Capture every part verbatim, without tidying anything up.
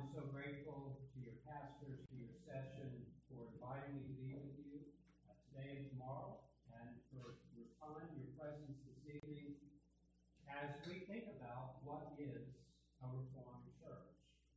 I'm so grateful to your pastors, to your session, for inviting me to be with you uh, today and tomorrow, and for your time, your presence this evening, as we think about what is a Reformed church.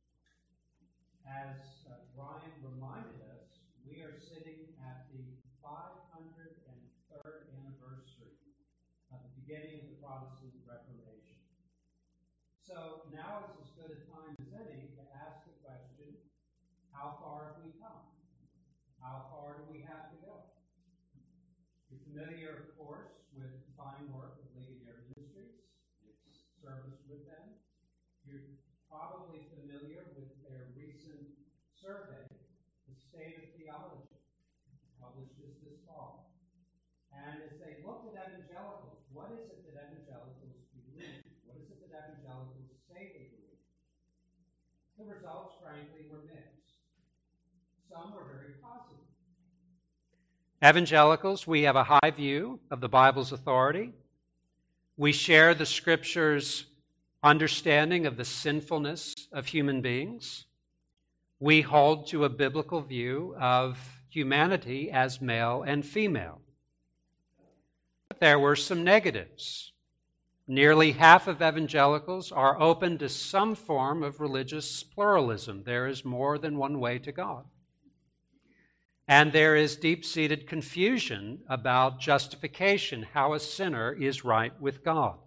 As uh, Brian reminded us, we are sitting at the five hundred third anniversary of the beginning of the Protestant Reformation. So now is as good a time as any to ask the question, how far have we come? How far do we have to go? You're familiar, of course, with the fine work of Ligonier Ministries, its service with them. You're probably familiar with their recent survey, The State of Theology, published just this fall. And as they looked at evangelicals, what is it that evangelicals believe? What is it that evangelicals say they believe? The results, frankly, were mixed. Some were very positive. Evangelicals, we have a high view of the Bible's authority. We share the Scripture's understanding of the sinfulness of human beings. We hold to a biblical view of humanity as male and female. But there were some negatives. Nearly half of evangelicals are open to some form of religious pluralism. There is more than one way to God. And there is deep-seated confusion about justification, how a sinner is right with God.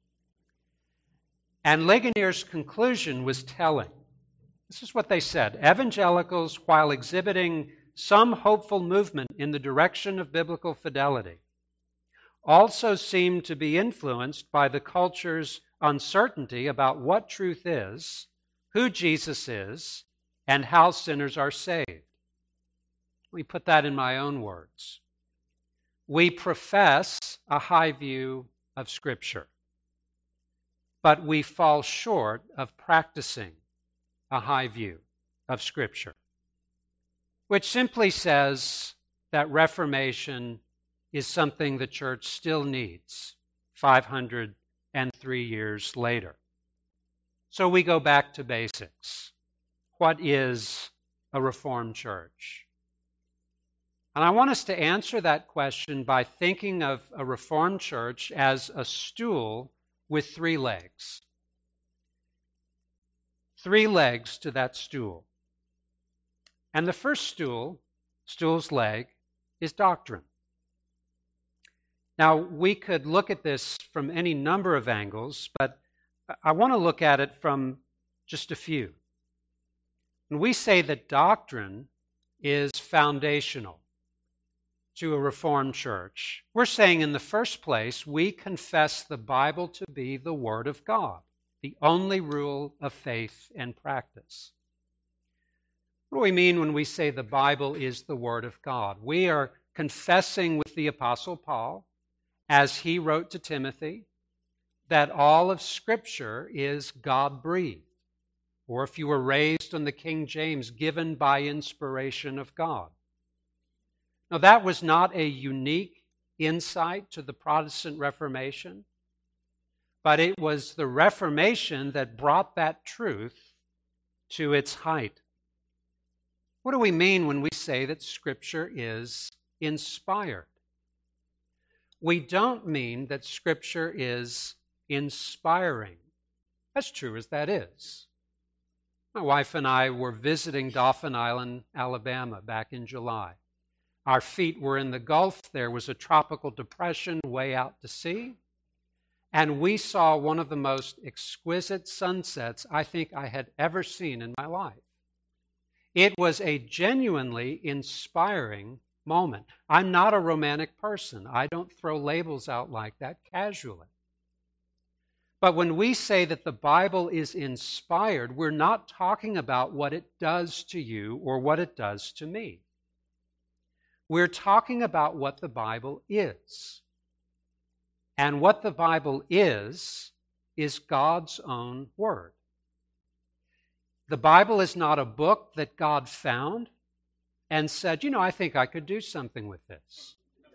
And Ligonier's conclusion was telling. This is what they said. Evangelicals, while exhibiting some hopeful movement in the direction of biblical fidelity, also seem to be influenced by the culture's uncertainty about what truth is, who Jesus is, and how sinners are saved. Let me put that in my own words. We profess a high view of Scripture, but we fall short of practicing a high view of Scripture, which simply says that Reformation is something the church still needs five hundred three years later. So we go back to basics. What is a Reformed church? And I want us to answer that question by thinking of a Reformed church as a stool with three legs. Three legs to that stool. And the first stool, stool's leg, is doctrine. Now, we could look at this from any number of angles, but I want to look at it from just a few. When we say that doctrine is foundational to a Reformed church, we're saying in the first place, we confess the Bible to be the Word of God, the only rule of faith and practice. What do we mean when we say the Bible is the Word of God? We are confessing with the Apostle Paul, as he wrote to Timothy, that all of Scripture is God-breathed, or if you were raised on the King James, given by inspiration of God. Now, that was not a unique insight to the Protestant Reformation, but it was the Reformation that brought that truth to its height. What do we mean when we say that Scripture is inspired? We don't mean that Scripture is inspiring, as true as that is. My wife and I were visiting Dauphin Island, Alabama, back in July. Our feet were in the Gulf. There was a tropical depression way out to sea. And we saw one of the most exquisite sunsets I think I had ever seen in my life. It was a genuinely inspiring moment. I'm not a romantic person. I don't throw labels out like that casually. But when we say that the Bible is inspired, we're not talking about what it does to you or what it does to me. We're talking about what the Bible is. And what the Bible is, is God's own Word. The Bible is not a book that God found and said, you know, I think I could do something with this.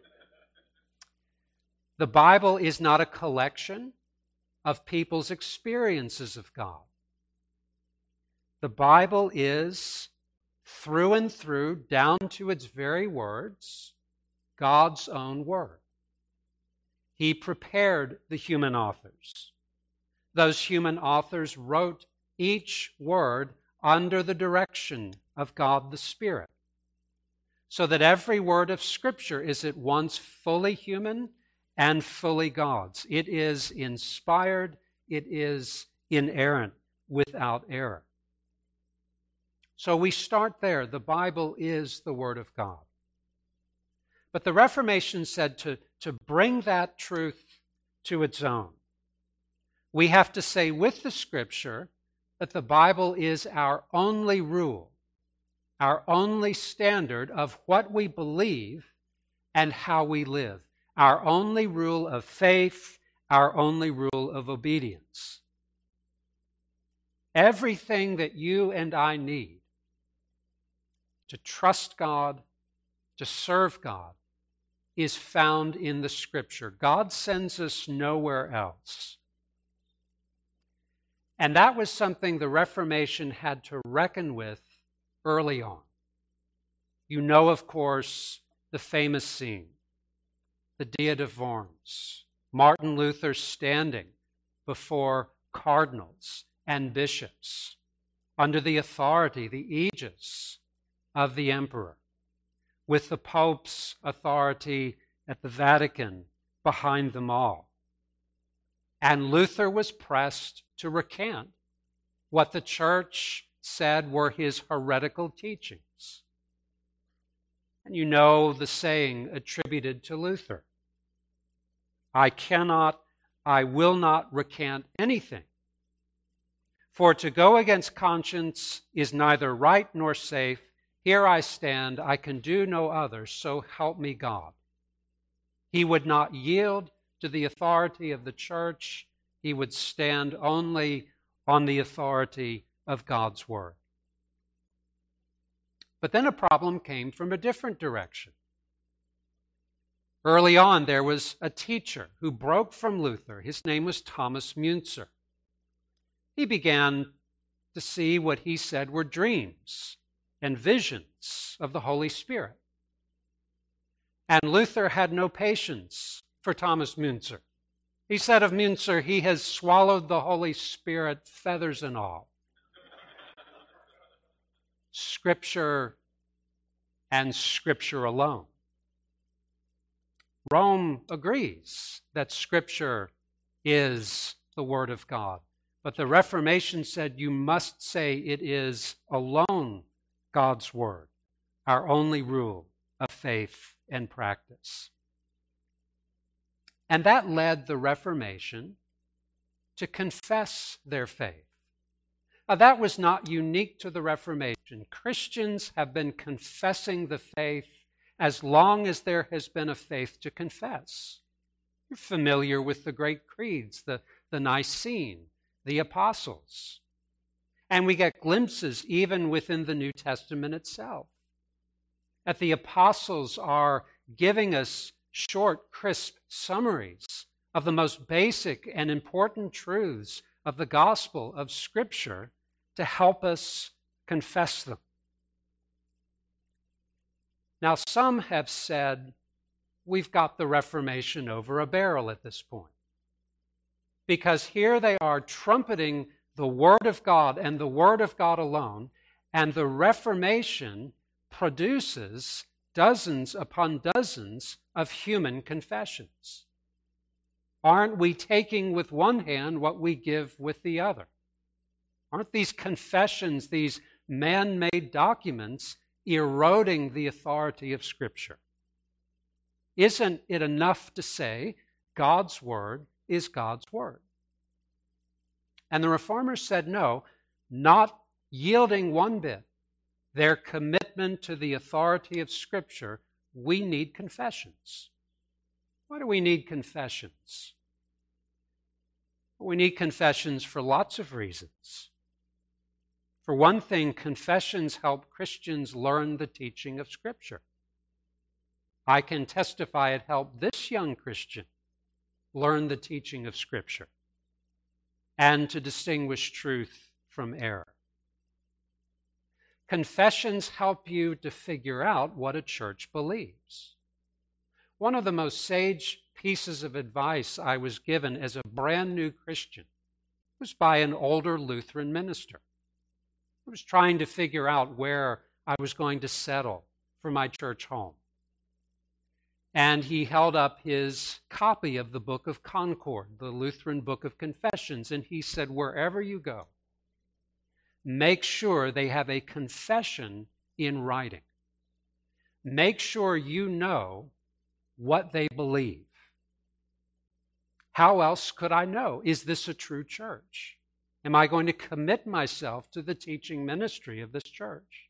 The Bible is not a collection of people's experiences of God. The Bible is, through and through, down to its very words, God's own word. He prepared the human authors. Those human authors wrote each word under the direction of God the Spirit, so that every word of Scripture is at once fully human and fully God's. It is inspired, it is inerrant, without error. So we start there. The Bible is the Word of God. But the Reformation said to, to bring that truth to its own, we have to say with the Scripture that the Bible is our only rule, our only standard of what we believe and how we live, our only rule of faith, our only rule of obedience. Everything that you and I need to trust God, to serve God, is found in the Scripture. God sends us nowhere else. And that was something the Reformation had to reckon with early on. You know, of course, the famous scene, the Diet of Worms, Martin Luther standing before cardinals and bishops under the authority, the aegis of the emperor, with the Pope's authority at the Vatican behind them all. And Luther was pressed to recant what the church said were his heretical teachings. And you know the saying attributed to Luther, I cannot, I will not recant anything. For to go against conscience is neither right nor safe. Here I stand, I can do no other, so help me God. He would not yield to the authority of the church. He would stand only on the authority of God's word. But then a problem came from a different direction. Early on, there was a teacher who broke from Luther. His name was Thomas Müntzer. He began to see what he said were dreams and visions of the Holy Spirit. And Luther had no patience for Thomas Müntzer. He said of Müntzer, he has swallowed the Holy Spirit, feathers and all. Scripture and Scripture alone. Rome agrees that Scripture is the Word of God. But the Reformation said you must say it is alone God's Word, our only rule of faith and practice. And that led the Reformation to confess their faith. Now, that was not unique to the Reformation. Christians have been confessing the faith as long as there has been a faith to confess. You're familiar with the great creeds, the, the Nicene, the Apostles. And we get glimpses even within the New Testament itself. That the Apostles are giving us short, crisp summaries of the most basic and important truths of the gospel of Scripture to help us confess them. Now, some have said we've got the Reformation over a barrel at this point, because here they are trumpeting the Word of God and the Word of God alone, and the Reformation produces dozens upon dozens of human confessions. Aren't we taking with one hand what we give with the other? Aren't these confessions, these man-made documents, eroding the authority of Scripture? Isn't it enough to say God's Word is God's Word? And the Reformers said no, not yielding one bit their commitment to the authority of Scripture. We need confessions. Why do we need confessions? We need confessions for lots of reasons. For one thing, confessions help Christians learn the teaching of Scripture. I can testify it helped this young Christian learn the teaching of Scripture and to distinguish truth from error. Confessions help you to figure out what a church believes. One of the most sage pieces of advice I was given as a brand new Christian was by an older Lutheran minister. I was trying to figure out where I was going to settle for my church home. And he held up his copy of the Book of Concord, the Lutheran Book of Confessions, and he said, wherever you go, make sure they have a confession in writing. Make sure you know what they believe. How else could I know? Is this a true church? Am I going to commit myself to the teaching ministry of this church?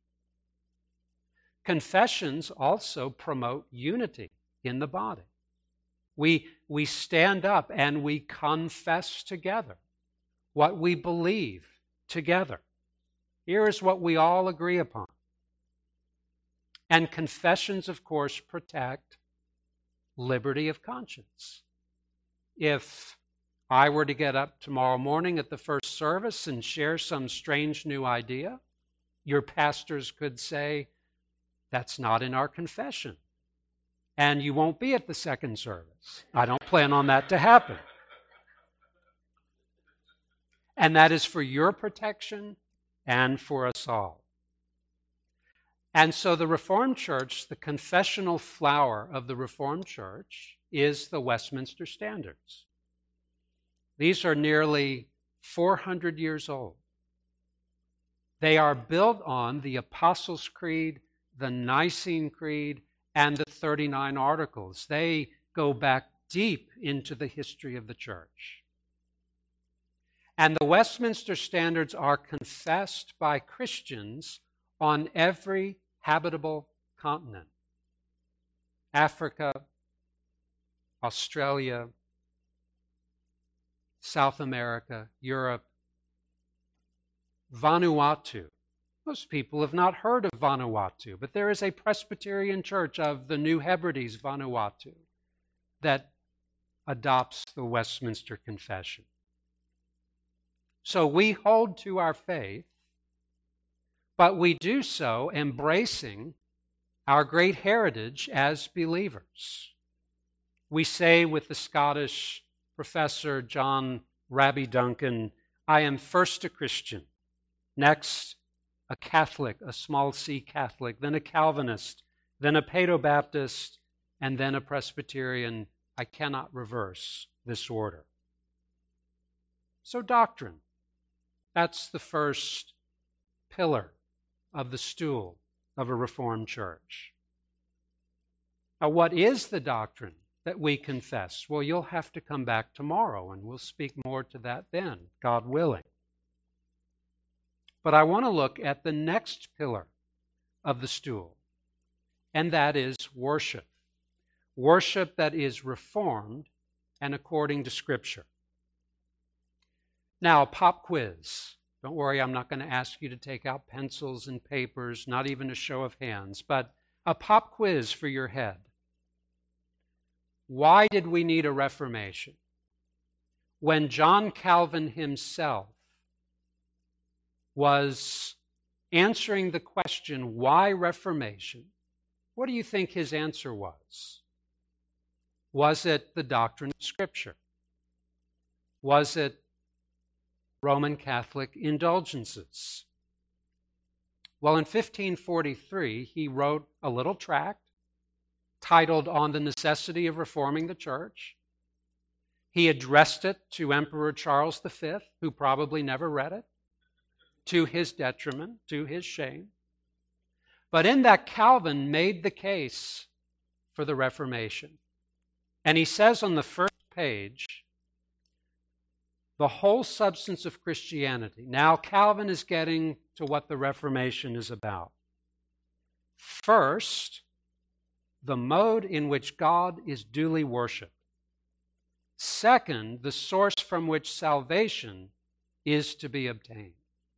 Confessions also promote unity in the body. We, we stand up and we confess together what we believe together. Here is what we all agree upon. And confessions, of course, protect liberty of conscience. If I were to get up tomorrow morning at the first service and share some strange new idea, your pastors could say, that's not in our confession. And you won't be at the second service. I don't plan on that to happen. And that is for your protection and for us all. And so the Reformed Church, the confessional flower of the Reformed Church, is the Westminster Standards. These are nearly four hundred years old. They are built on the Apostles' Creed, the Nicene Creed, and the thirty-nine Articles. They go back deep into the history of the church. And the Westminster Standards are confessed by Christians on every habitable continent. Africa, Australia, South America, Europe, Vanuatu. Most people have not heard of Vanuatu, but there is a Presbyterian church of the New Hebrides, Vanuatu, that adopts the Westminster Confession. So we hold to our faith, but we do so embracing our great heritage as believers. We say with the Scottish professor John Raby Duncan, I am first a Christian, next a Catholic, a small c Catholic, then a Calvinist, then a Paedo-Baptist, and then a Presbyterian. I cannot reverse this order. So doctrine, that's the first pillar of the stool of a Reformed church. Now, what is the doctrine that we confess? Well, you'll have to come back tomorrow, and we'll speak more to that then, God willing. But I want to look at the next pillar of the stool, and that is worship. Worship that is reformed and according to Scripture. Now, a pop quiz. Don't worry, I'm not going to ask you to take out pencils and papers, not even a show of hands, but a pop quiz for your head. Why did we need a Reformation? When John Calvin himself was answering the question, why Reformation? What do you think his answer was? Was it the doctrine of Scripture? Was it Roman Catholic indulgences? Well, in fifteen forty-three, he wrote a little tract titled On the Necessity of Reforming the Church. He addressed it to Emperor Charles the Fifth, who probably never read it, to his detriment, to his shame. But in that, Calvin made the case for the Reformation. And he says on the first page, the whole substance of Christianity. Now, Calvin is getting to what the Reformation is about. First, the mode in which God is duly worshipped. Second, the source from which salvation is to be obtained.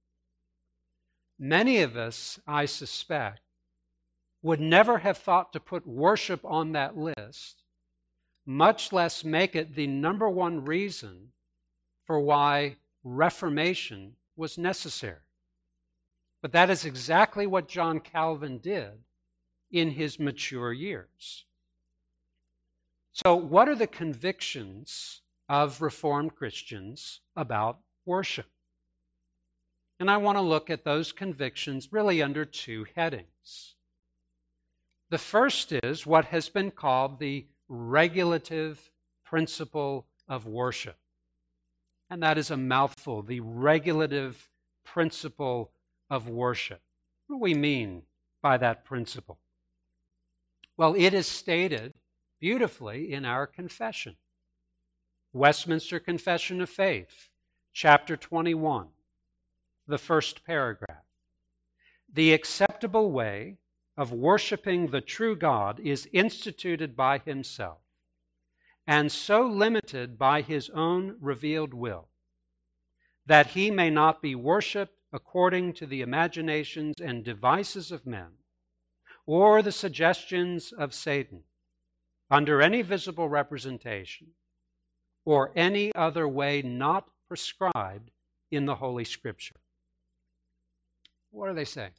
Many of us, I suspect, would never have thought to put worship on that list, much less make it the number one reason for why Reformation was necessary. But that is exactly what John Calvin did in his mature years. So, what are the convictions of Reformed Christians about worship? And I want to look at those convictions really under two headings. The first is what has been called the regulative principle of worship. And that is a mouthful, the regulative principle of worship. What do we mean by that principle? Well, it is stated beautifully in our confession. Westminster Confession of Faith, chapter twenty-one, the first paragraph. The acceptable way of worshiping the true God is instituted by himself, and so limited by his own revealed will, that he may not be worshipped according to the imaginations and devices of men, or the suggestions of Satan, under any visible representation, or any other way not prescribed in the Holy Scripture. What are they saying?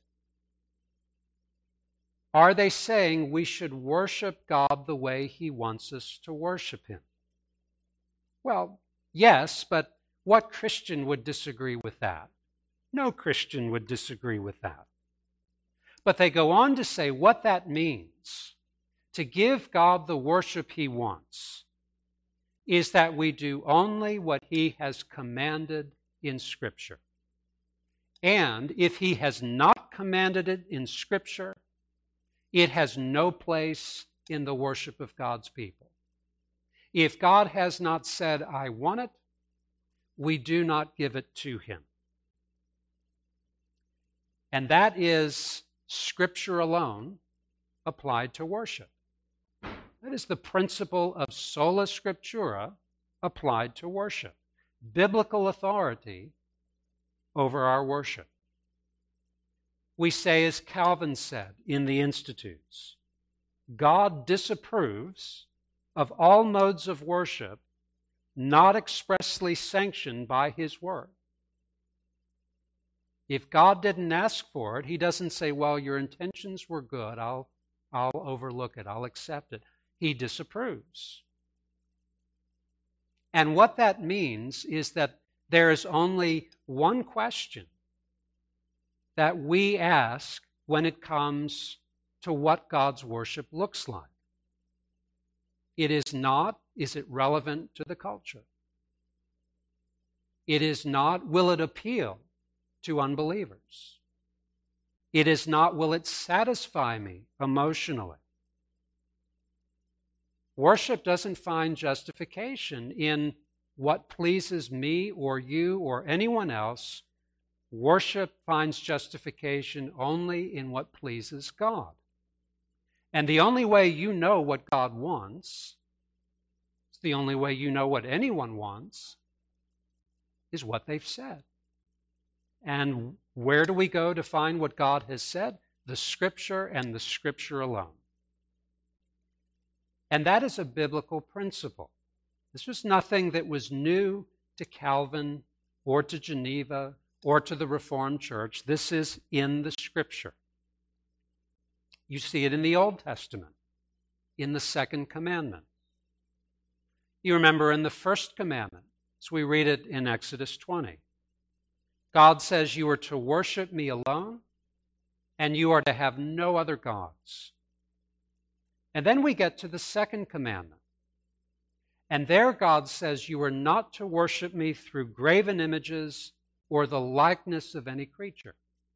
Are they saying we should worship God the way he wants us to worship him? Well, yes, but what Christian would disagree with that? No Christian would disagree with that. But they go on to say what that means, to give God the worship he wants, is that we do only what he has commanded in Scripture. And if he has not commanded it in Scripture, it has no place in the worship of God's people. If God has not said, I want it, we do not give it to him. And that is Scripture alone applied to worship. That is the principle of sola scriptura applied to worship. Biblical authority over our worship. We say, as Calvin said in the Institutes, God disapproves of all modes of worship not expressly sanctioned by his word. If God didn't ask for it, he doesn't say, well, your intentions were good, I'll, I'll overlook it, I'll accept it. He disapproves. And what that means is that there is only one question that we ask when it comes to what God's worship looks like. It is not, is it relevant to the culture? It is not, will it appeal to unbelievers? It is not, will it satisfy me emotionally? Worship doesn't find justification in what pleases me or you or anyone else. Worship finds justification only in what pleases God. And the only way you know what God wants, it's the only way you know what anyone wants, is what they've said. And where do we go to find what God has said? The Scripture and the Scripture alone. And that is a biblical principle. This was nothing that was new to Calvin or to Geneva or to the Reformed Church. This is in the Scripture. You see it in the Old Testament, in the second commandment. You remember in the first commandment, as we read it in Exodus twenty, God says you are to worship me alone, and you are to have no other gods. And then we get to the second commandment. And there God says you are not to worship me through graven images or the likeness of any creature.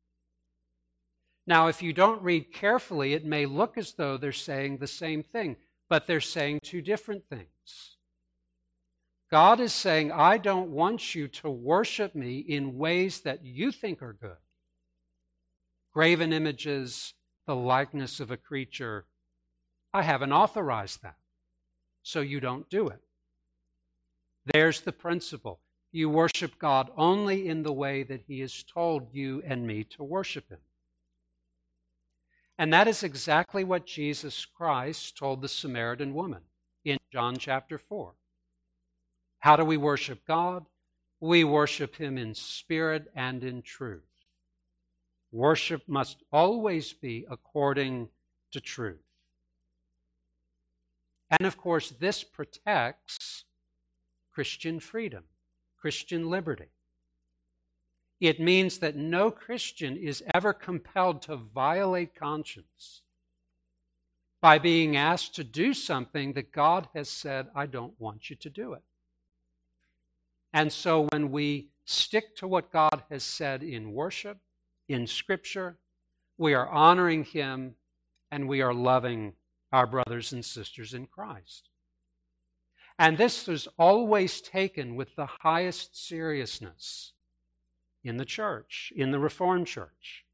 Now, if you don't read carefully, it may look as though they're saying the same thing, but they're saying two different things. God is saying, I don't want you to worship me in ways that you think are good. Graven images, the likeness of a creature, I haven't authorized that, so you don't do it. There's the principle. You worship God only in the way that he has told you and me to worship him. And that is exactly what Jesus Christ told the Samaritan woman in John chapter four. How do we worship God? We worship him in spirit and in truth. Worship must always be according to truth. And of course, this protects Christian freedom, Christian liberty. It means that no Christian is ever compelled to violate conscience by being asked to do something that God has said, I don't want you to do it. And so when we stick to what God has said in worship, in Scripture, we are honoring Him and we are loving our brothers and sisters in Christ. And this was always taken with the highest seriousness in the church, in the Reformed Church.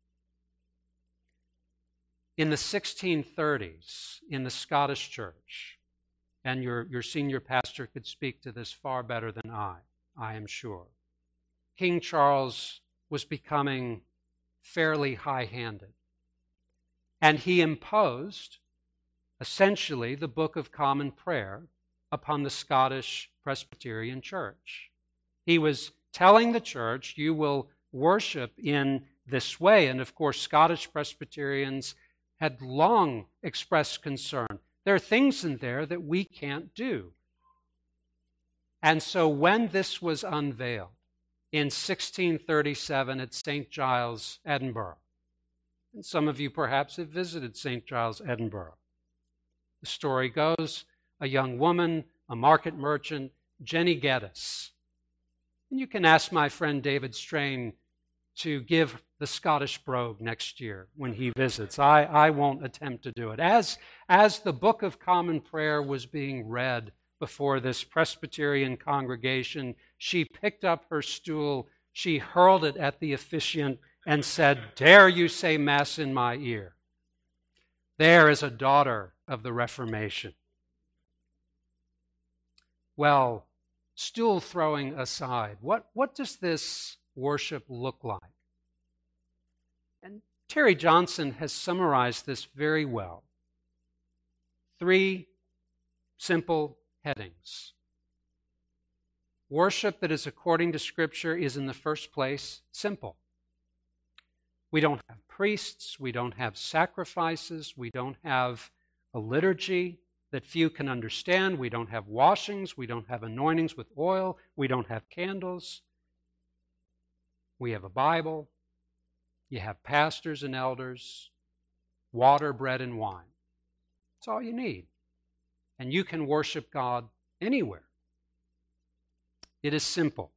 In the sixteen thirties, in the Scottish Church, and your, your senior pastor could speak to this far better than I, I am sure, King Charles was becoming fairly high-handed. And he imposed, essentially, the Book of Common Prayer upon the Scottish Presbyterian Church. He was telling the church, you will worship in this way. And of course, Scottish Presbyterians had long expressed concern. There are things in there that we can't do. And so when this was unveiled in sixteen thirty-seven at Saint Giles, Edinburgh, and some of you perhaps have visited Saint Giles, Edinburgh, the story goes, a young woman, a market merchant, Jenny Geddes. And you can ask my friend David Strain to give the Scottish brogue next year when he visits. I, I won't attempt to do it. As, as the Book of Common Prayer was being read before this Presbyterian congregation, she picked up her stool, she hurled it at the officiant and said, "Dare you say Mass in my ear?" There is a daughter of the Reformation. Well, stool throwing aside, what, what does this worship look like? And Terry Johnson has summarized this very well. Three simple headings. Worship that is according to Scripture is, in the first place, simple. We don't have priests, we don't have sacrifices, we don't have a liturgy that few can understand, we don't have washings, we don't have anointings with oil, we don't have candles. We have a Bible, you have pastors and elders, water, bread, and wine. That's all you need. And you can worship God anywhere. It is simple.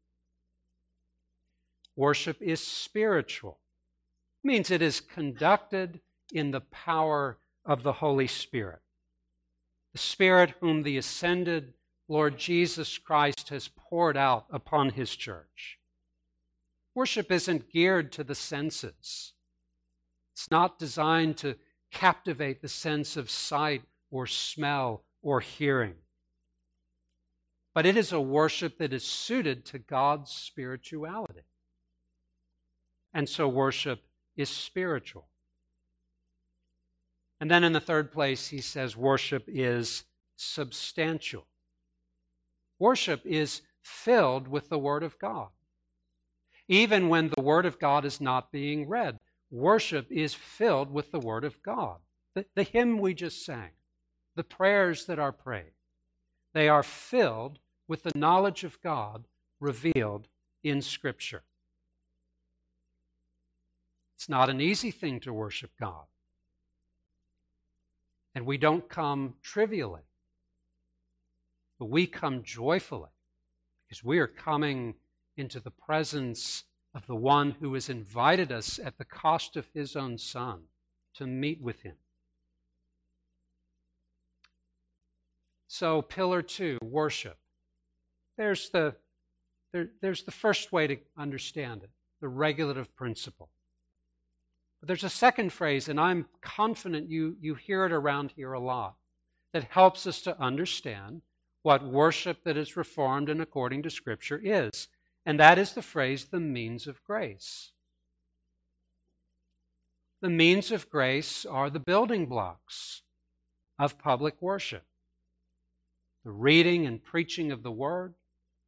Worship is spiritual. It means it is conducted in the power of the Holy Spirit. The Spirit whom the ascended Lord Jesus Christ has poured out upon His church. Worship isn't geared to the senses. It's not designed to captivate the sense of sight or smell or hearing. But it is a worship that is suited to God's spirituality. And so worship is spiritual. And then in the third place, he says worship is substantial. Worship is filled with the Word of God. Even when the Word of God is not being read, worship is filled with the Word of God. The, the hymn we just sang, the prayers that are prayed, they are filled with the knowledge of God revealed in Scripture. It's not an easy thing to worship God. And we don't come trivially, but we come joyfully because we are coming into the presence of the one who has invited us at the cost of His own Son to meet with Him. So, pillar two, worship. There's the, there, there's the first way to understand it, the regulative principle. But there's a second phrase, and I'm confident you, you hear it around here a lot, that helps us to understand what worship that is reformed and according to Scripture is. And that is the phrase, the means of grace. The means of grace are the building blocks of public worship. The reading and preaching of the Word,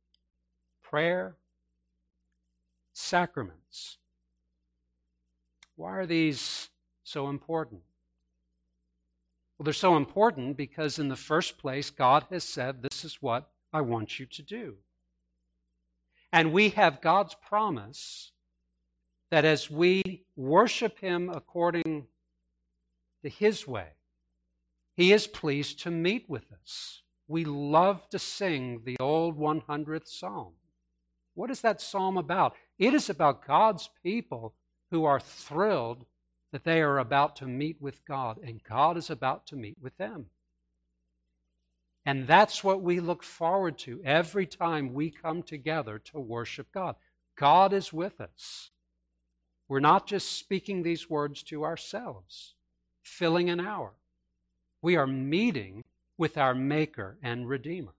prayer, sacraments. Why are these so important? Well, they're so important because in the first place, God has said, this is what I want you to do. And we have God's promise that as we worship Him according to His way, He is pleased to meet with us. We love to sing the old one hundredth Psalm. What is that psalm about? It is about God's people who are thrilled that they are about to meet with God, and God is about to meet with them. And that's what we look forward to every time we come together to worship God. God is with us. We're not just speaking these words to ourselves, filling an hour. We are meeting with our Maker and Redeemer.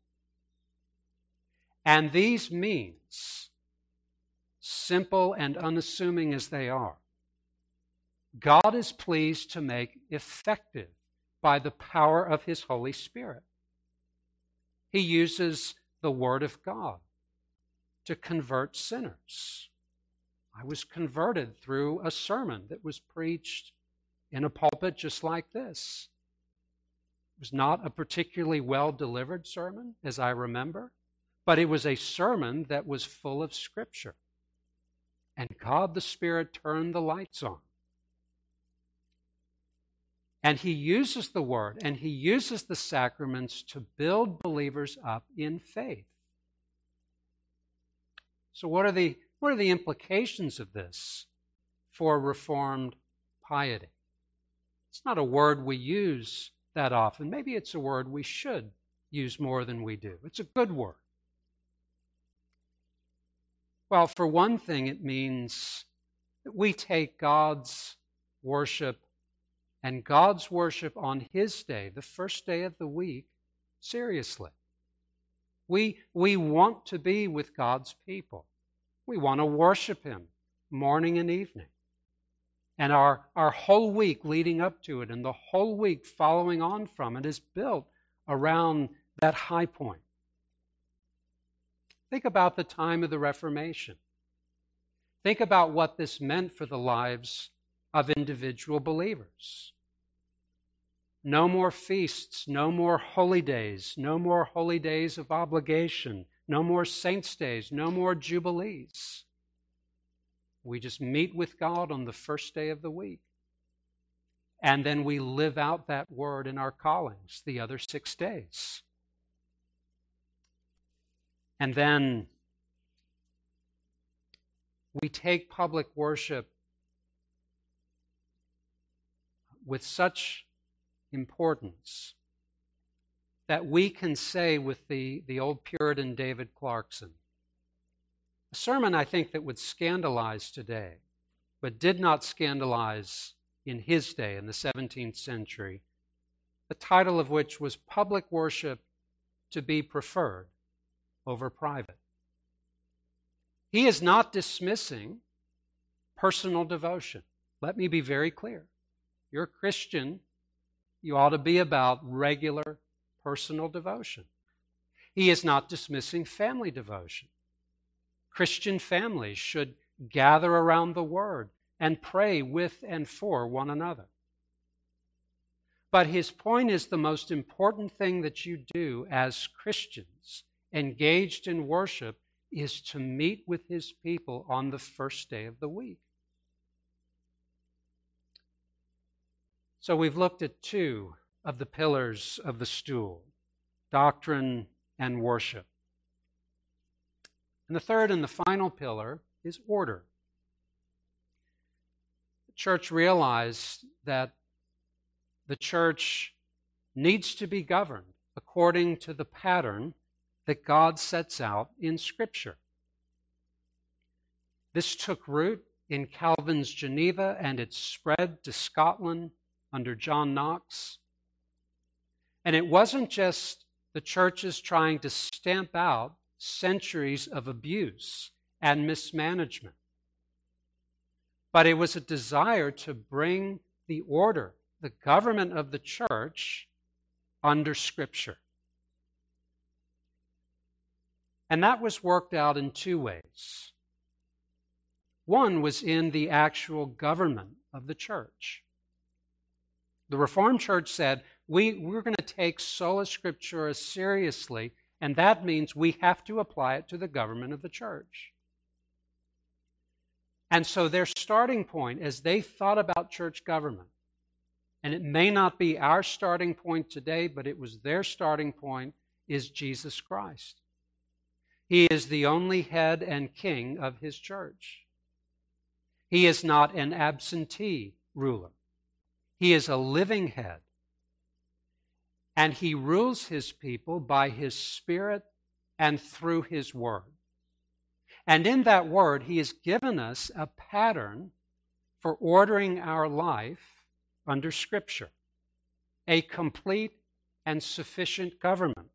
And these means, simple and unassuming as they are, God is pleased to make effective by the power of His Holy Spirit. He uses the Word of God to convert sinners. I was converted through a sermon that was preached in a pulpit just like this. It was not a particularly well-delivered sermon, as I remember, but it was a sermon that was full of Scripture. And God the Spirit turned the lights on. And He uses the Word and He uses the sacraments to build believers up in faith. So what are the, what are the implications of this for Reformed piety? It's not a word we use that often. Maybe it's a word we should use more than we do. It's a good word. Well, for one thing, it means that we take God's worship and God's worship on His day, the first day of the week, seriously. We, we want to be with God's people. We want to worship Him morning and evening. And our, our whole week leading up to it and the whole week following on from it is built around that high point. Think about the time of the Reformation. Think about what this meant for the lives of individual believers. No more feasts, no more holy days, no more holy days of obligation, no more saints' days, no more jubilees. We just meet with God on the first day of the week. And then we live out that word in our callings the other six days. And then we take public worship with such importance that we can say with the, the old Puritan David Clarkson, a sermon I think that would scandalize today, but did not scandalize in his day, in the seventeenth century, the title of which was Public Worship to be Preferred over Private. He is not dismissing personal devotion. Let me be very clear. You're a Christian, you ought to be about regular personal devotion. He is not dismissing family devotion. Christian families should gather around the Word and pray with and for one another. But his point is the most important thing that you do as Christians engaged in worship is to meet with His people on the first day of the week. So we've looked at two of the pillars of the stool, doctrine and worship. And the third and the final pillar is order. The church realized that the church needs to be governed according to the pattern that God sets out in Scripture. This took root in Calvin's Geneva, and it spread to Scotland under John Knox. And it wasn't just the churches trying to stamp out centuries of abuse and mismanagement, but it was a desire to bring the order, the government of the church, under Scripture. And that was worked out in two ways. One was in the actual government of the church. The Reformed Church said, we, we're going to take sola scriptura seriously, and that means we have to apply it to the government of the church. And so their starting point, as they thought about church government, and it may not be our starting point today, but it was their starting point, is Jesus Christ. He is the only head and king of his church. He is not an absentee ruler. He is a living head. And he rules his people by his Spirit and through his word. And in that word, he has given us a pattern for ordering our life under Scripture, a complete and sufficient government.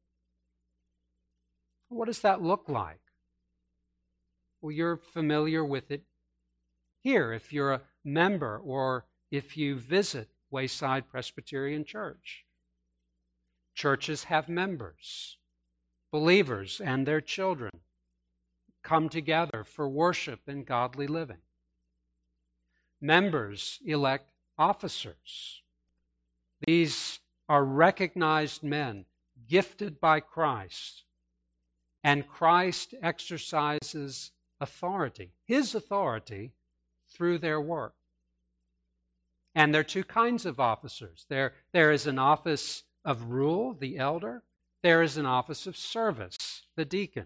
What does that look like? Well, you're familiar with it here if you're a member or if you visit Wayside Presbyterian Church. Churches have members, believers and their children come together for worship and godly living. Members elect officers. These are recognized men, gifted by Christ, and Christ exercises authority, his authority, through their work. And there are two kinds of officers. There, there is an office of rule, the elder. There is an office of service, the deacon.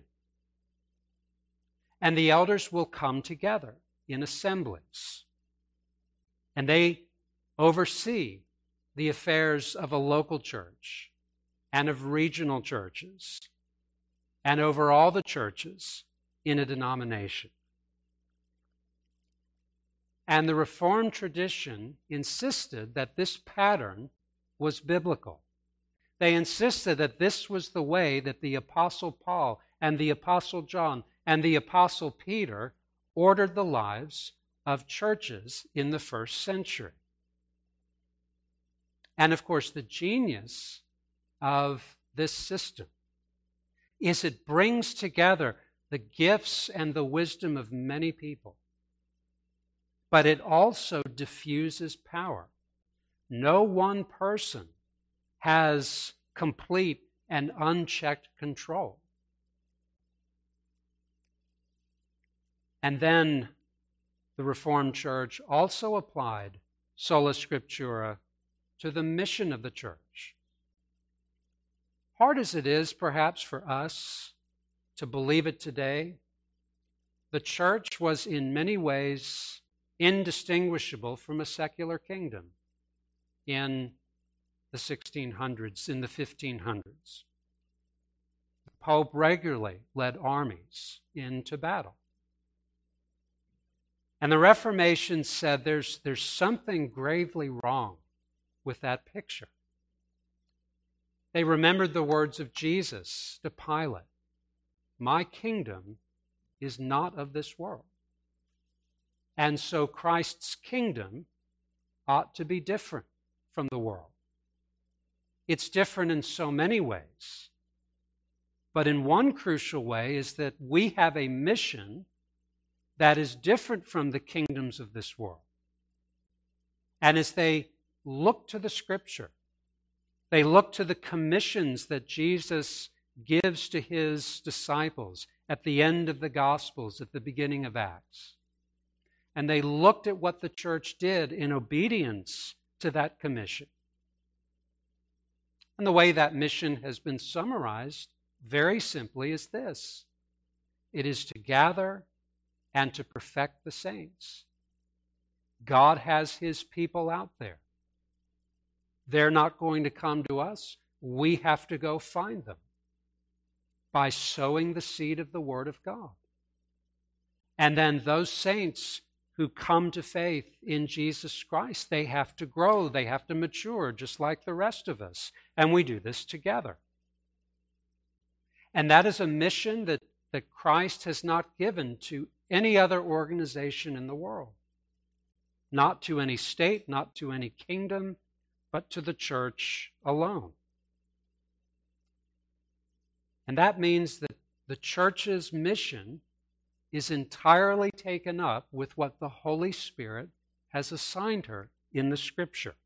And the elders will come together in assemblies. And they oversee the affairs of a local church and of regional churches and over all the churches in a denomination. And the Reformed tradition insisted that this pattern was biblical. They insisted that this was the way that the Apostle Paul and the Apostle John and the Apostle Peter ordered the lives of churches in the first century. And of course, the genius of this system is it brings together the gifts and the wisdom of many people, but it also diffuses power. No one person has complete and unchecked control. And then the Reformed Church also applied sola scriptura to the mission of the church. Hard as it is, perhaps, for us to believe it today, the church was in many ways indistinguishable from a secular kingdom in the sixteen hundreds, in the fifteen hundreds. The Pope regularly led armies into battle. And the Reformation said there's, there's something gravely wrong with that picture. They remembered the words of Jesus to Pilate, "My kingdom is not of this world." And so Christ's kingdom ought to be different from the world. It's different in so many ways. But in one crucial way is that we have a mission that is different from the kingdoms of this world. And as they look to the Scripture, they look to the commissions that Jesus gives to his disciples at the end of the Gospels, at the beginning of Acts. And they looked at what the church did in obedience to that commission. And the way that mission has been summarized very simply is this: it is to gather and to perfect the saints. God has his people out there. They're not going to come to us. We have to go find them by sowing the seed of the Word of God. And then those saints who come to faith in Jesus Christ, they have to grow, they have to mature, just like the rest of us. And we do this together. And that is a mission that, that Christ has not given to any other organization in the world. Not to any state, not to any kingdom, but to the church alone. And that means that the church's mission is entirely taken up with what the Holy Spirit has assigned her in the Scripture.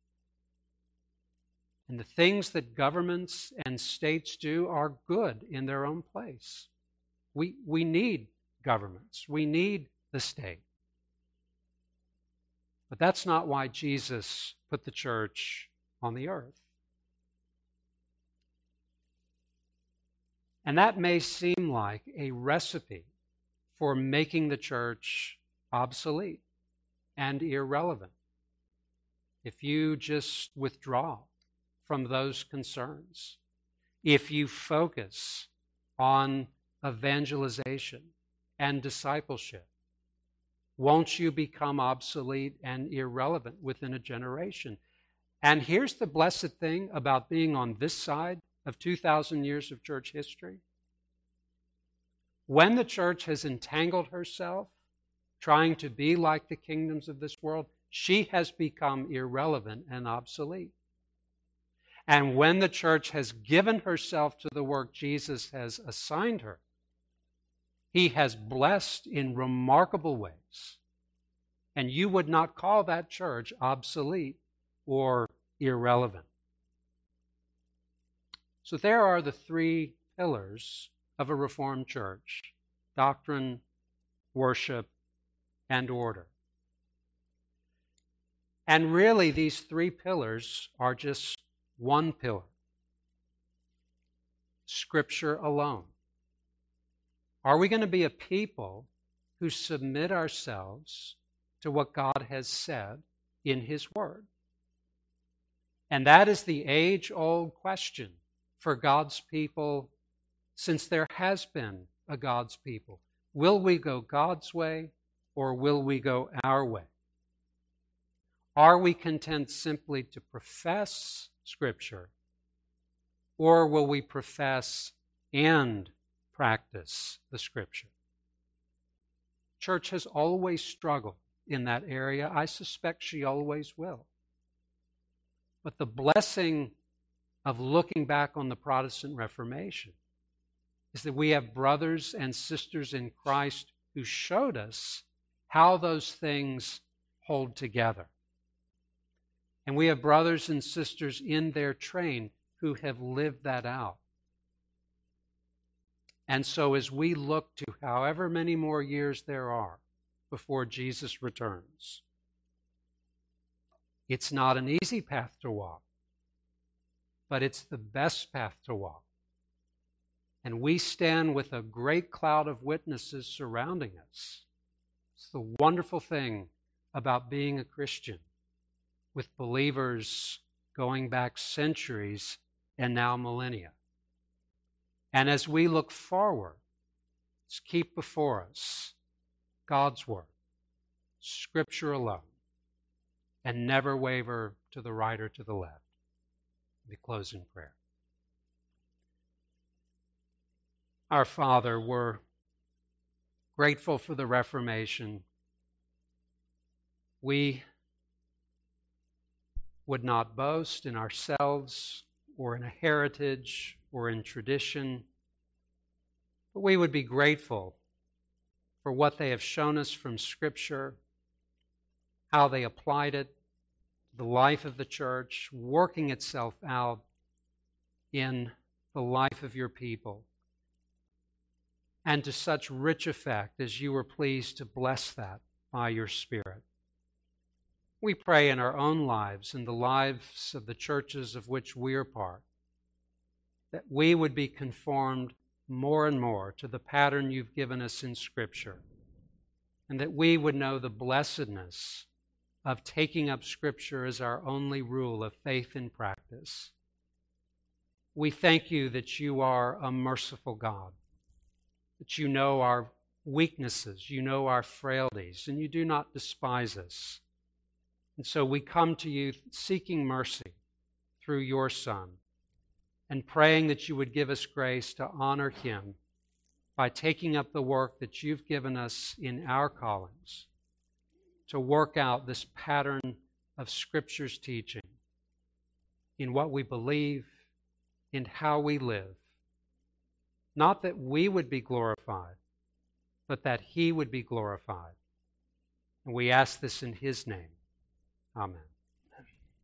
And the things that governments and states do are good in their own place. We, we need governments. We need the state. But that's not why Jesus put the church on the earth. And that may seem like a recipe for making the church obsolete and irrelevant. If you just withdraw from those concerns, if you focus on evangelization and discipleship, won't you become obsolete and irrelevant within a generation? And here's the blessed thing about being on this side of two thousand years of church history. When the church has entangled herself trying to be like the kingdoms of this world, she has become irrelevant and obsolete. And when the church has given herself to the work Jesus has assigned her, He has blessed in remarkable ways. And you would not call that church obsolete or irrelevant. So there are the three pillars of a Reformed church: doctrine, worship, and order. And really, these three pillars are just one pillar: Scripture alone. Are we going to be a people who submit ourselves to what God has said in His Word? And that is the age-old question for God's people since there has been a God's people. Will we go God's way or will we go our way? Are we content simply to profess Scripture, or will we profess and practice the Scripture? Church has always struggled in that area. I suspect she always will. But the blessing of looking back on the Protestant Reformation is that we have brothers and sisters in Christ who showed us how those things hold together. And we have brothers and sisters in their train who have lived that out. And so as we look to however many more years there are before Jesus returns, it's not an easy path to walk, but it's the best path to walk. And we stand with a great cloud of witnesses surrounding us. It's the wonderful thing about being a Christian, with believers going back centuries and now millennia. And as we look forward, let's keep before us God's Word, Scripture alone, and never waver to the right or to the left. We close in prayer. Our Father, we're grateful for the Reformation. We would not boast in ourselves or in a heritage or in tradition, but we would be grateful for what they have shown us from Scripture, how they applied it to the life of the church, working itself out in the life of your people, and to such rich effect as you were pleased to bless that by your Spirit. We pray in our own lives, in the lives of the churches of which we are part, that we would be conformed more and more to the pattern you've given us in Scripture, and that we would know the blessedness of taking up Scripture as our only rule of faith and practice. We thank you that you are a merciful God, that you know our weaknesses, you know our frailties, and you do not despise us. And so we come to you seeking mercy through your Son and praying that you would give us grace to honor him by taking up the work that you've given us in our callings to work out this pattern of Scripture's teaching in what we believe, in how we live. Not that we would be glorified, but that he would be glorified. And we ask this in his name. Amen.